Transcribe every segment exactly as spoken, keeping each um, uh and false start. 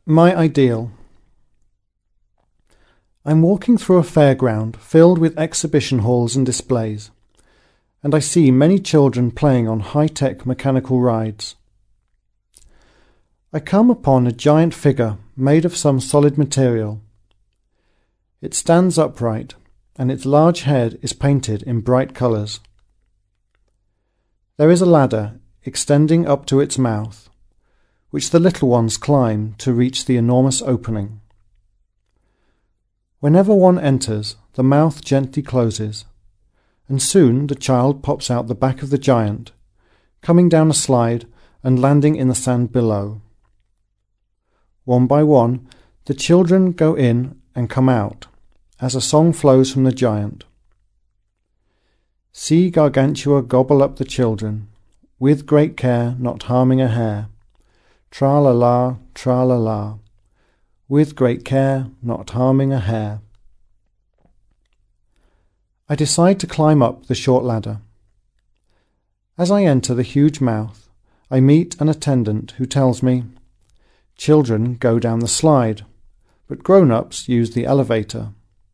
My ideal. I'm walking through a fairground filled with exhibition halls and displays, and I see many children playing on high-tech mechanical rides. I come upon a giant figure made of some solid material. It stands upright, and its large head is painted in bright colours. There is a ladder extending up to its mouth, which the little ones climb to reach the enormous opening. Whenever one enters, the mouth gently closes, and soon the child pops out the back of the giant, coming down a slide and landing in the sand below. One by one, the children go in and come out, as a song flows from the giant. See Gargantua gobble up the children, with great care, not harming a hair. Tra-la-la, tra-la-la, with great care, not harming a hair. I decide to climb up the short ladder. As I enter the huge mouth, I meet an attendant who tells me, "Children go down the slide, but grown-ups use the elevator."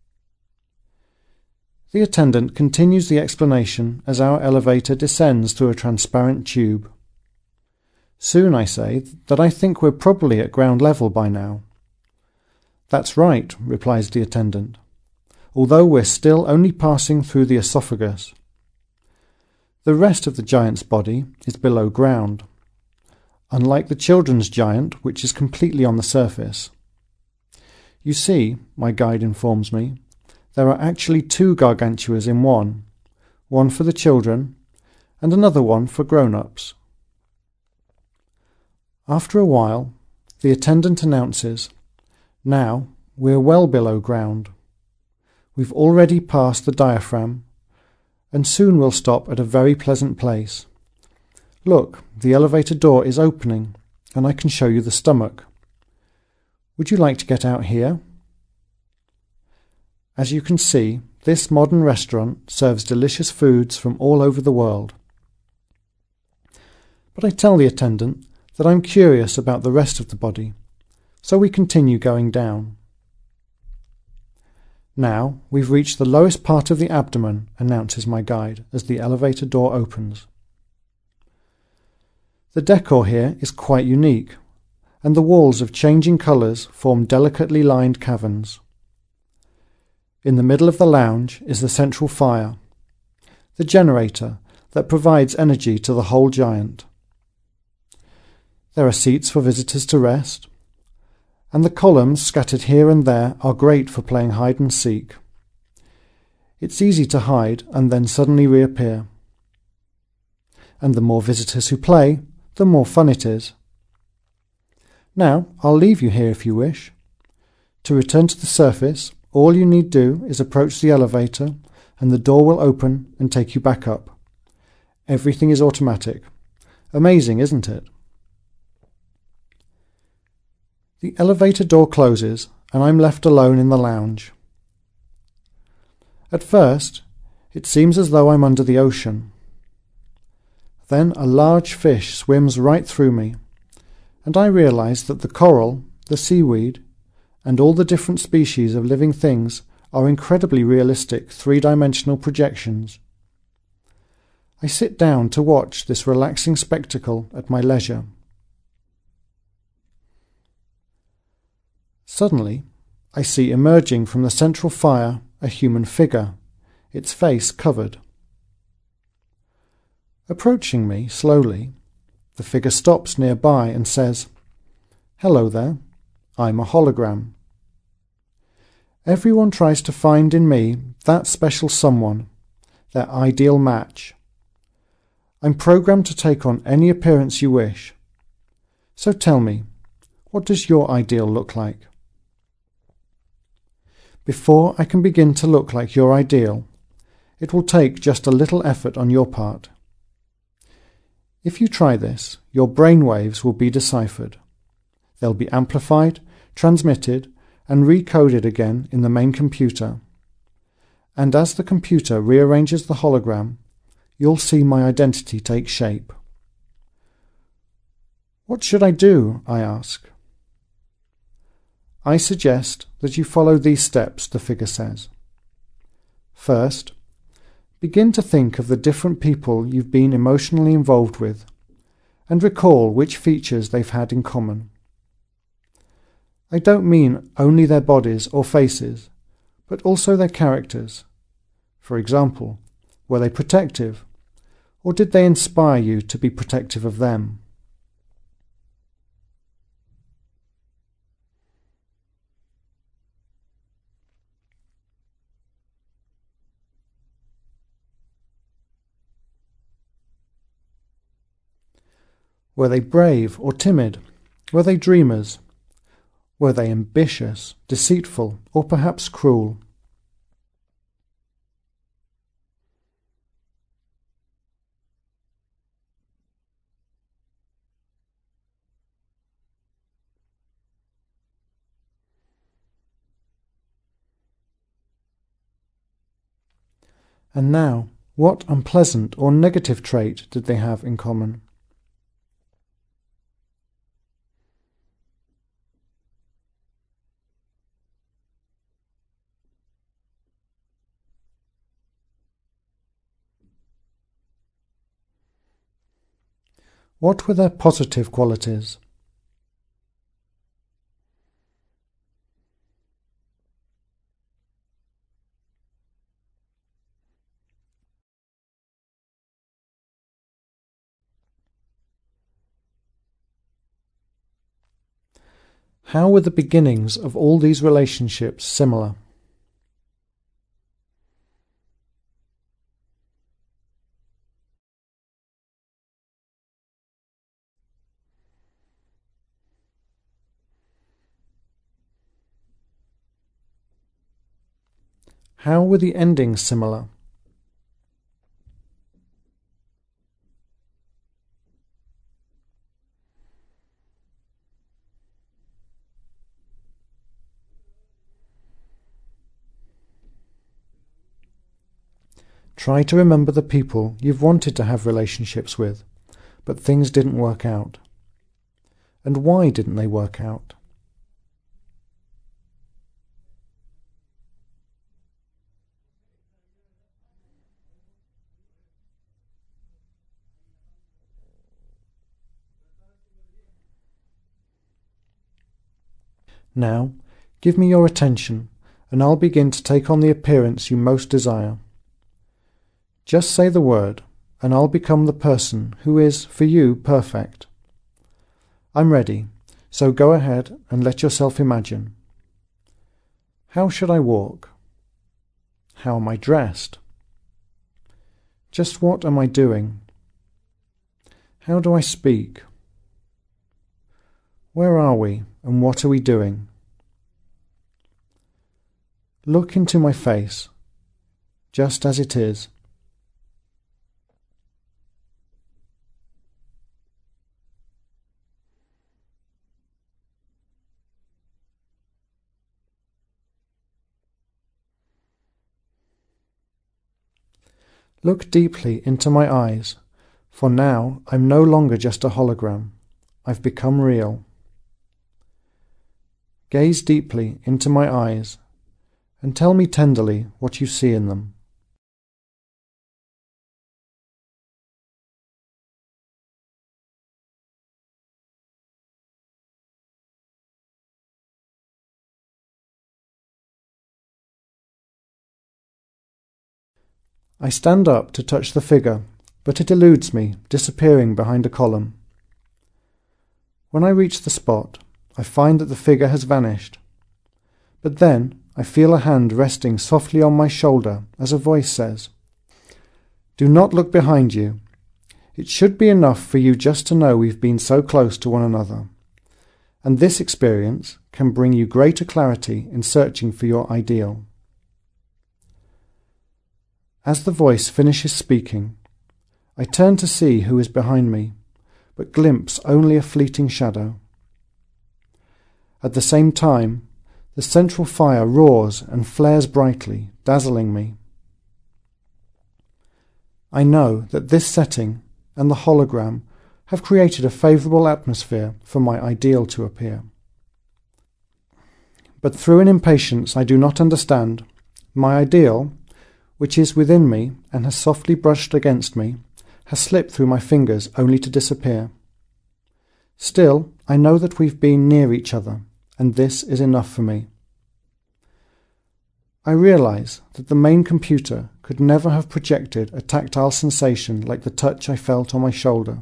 The attendant continues the explanation as our elevator descends through a transparent tube. Soon I say that I think we're probably at ground level by now. "That's right," replies the attendant, "although we're still only passing through the esophagus. The rest of the giant's body is below ground, unlike the children's giant, which is completely on the surface. You see," my guide informs me, "there are actually two Gargantuas in one, one for the children and another one for grown-ups." After a while, the attendant announces, "Now we're well below ground. We've already passed the diaphragm, and soon we'll stop at a very pleasant place. Look, the elevator door is opening, and I can show you the stomach. Would you like to get out here?" As you can see, this modern restaurant serves delicious foods from all over the world. But I tell the attendant that I'm curious about the rest of the body, so we continue going down. "Now we've reached the lowest part of the abdomen," announces my guide as the elevator door opens. The decor here is quite unique, and the walls of changing colours form delicately lined caverns. In the middle of the lounge is the central fire, the generator that provides energy to the whole giant. There are seats for visitors to rest, and the columns scattered here and there are great for playing hide and seek. It's easy to hide and then suddenly reappear. And the more visitors who play, the more fun it is. Now, I'll leave you here if you wish. To return to the surface, all you need do is approach the elevator, and the door will open and take you back up. Everything is automatic. Amazing, isn't it? The elevator door closes, and I'm left alone in the lounge. At first, it seems as though I'm under the ocean. Then a large fish swims right through me, and I realize that the coral, the seaweed, and all the different species of living things are incredibly realistic three-dimensional projections. I sit down to watch this relaxing spectacle at my leisure. Suddenly, I see emerging from the central fire a human figure, its face covered. Approaching me slowly, the figure stops nearby and says, "Hello there, I'm a hologram." Everyone tries to find in me that special someone, their ideal match. I'm programmed to take on any appearance you wish. So tell me, what does your ideal look like? Before I can begin to look like your ideal, it will take just a little effort on your part. If you try this, your brain waves will be deciphered. They'll be amplified, transmitted, and recoded again in the main computer. And as the computer rearranges the hologram, you'll see my identity take shape. "What should I do?" I ask. I suggest that you follow these steps, the figure says. First, begin to think of the different people you've been emotionally involved with, and recall which features they've had in common. I don't mean only their bodies or faces, but also their characters. For example, were they protective, or did they inspire you to be protective of them? Were they brave or timid? Were they dreamers? Were they ambitious, deceitful, or perhaps cruel? And now, what unpleasant or negative trait did they have in common? What were their positive qualities? How were the beginnings of all these relationships similar? How were the endings similar? Try to remember the people you've wanted to have relationships with, but things didn't work out. And why didn't they work out? Now, give me your attention, and I'll begin to take on the appearance you most desire. Just say the word, and I'll become the person who is, for you, perfect. I'm ready, so go ahead and let yourself imagine. How should I walk? How am I dressed? Just what am I doing? How do I speak? Where are we, and what are we doing? Look into my face, just as it is. Look deeply into my eyes, for now I'm no longer just a hologram. I've become real. Gaze deeply into my eyes, and tell me tenderly what you see in them. I stand up to touch the figure, but it eludes me, disappearing behind a column. When I reach the spot, I find that the figure has vanished. But then I feel a hand resting softly on my shoulder as a voice says, "Do not look behind you. It should be enough for you just to know we've been so close to one another. And this experience can bring you greater clarity in searching for your ideal." As the voice finishes speaking, I turn to see who is behind me, but glimpse only a fleeting shadow. At the same time, the central fire roars and flares brightly, dazzling me. I know that this setting and the hologram have created a favourable atmosphere for my ideal to appear. But through an impatience I do not understand, my ideal, which is within me and has softly brushed against me, has slipped through my fingers only to disappear. Still, I know that we've been near each other, and this is enough for me. I realize that the main computer could never have projected a tactile sensation like the touch I felt on my shoulder.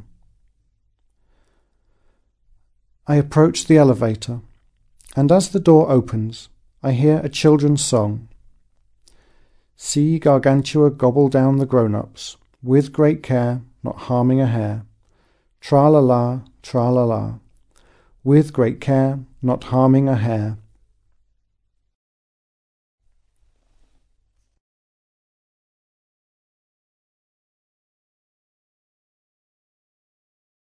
I approach the elevator, and as the door opens, I hear a children's song. See Gargantua gobble down the grown-ups, with great care, not harming a hair. Tra-la-la, tra-la-la, with great care, not harming a hair.